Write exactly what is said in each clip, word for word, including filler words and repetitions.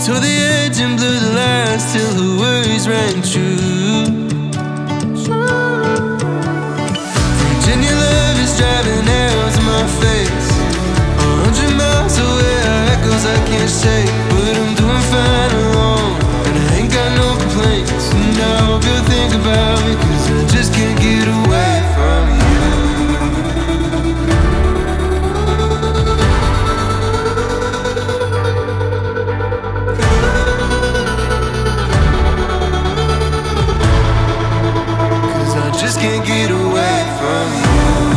To the edge and blew the lines till her words rang true. Virginia love is driving arrows in my face. A hundred miles away, our echoes I can't shake. But I'm doing fine alone, and I ain't got no complaints. And I hope you'll think about me, cause I just can't get away from you. Just can't get away from you.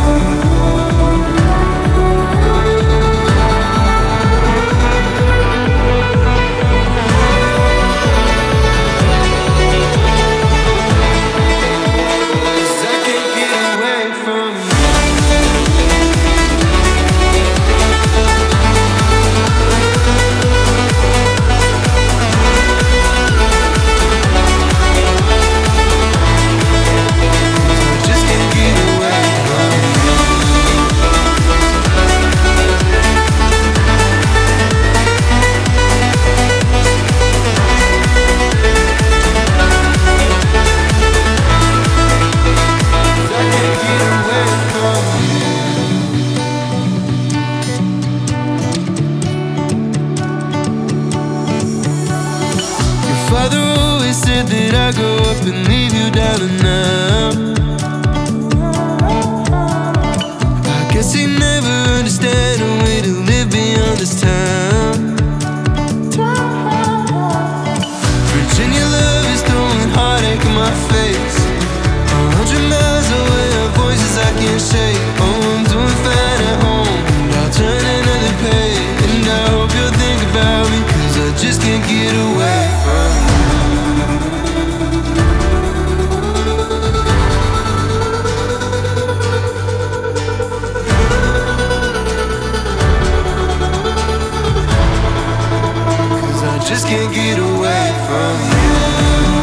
Father always said that I grow up and leave you down and out. I guess he never understand a way to live beyond this town. Virginia love is throwing heartache in my face. A hundred miles away, our voices I can't shake. Oh, I'm doing fine at home, and I'll turn another page. And I hope you'll think about me, cause I just can't get away from you. Just can't get away from you.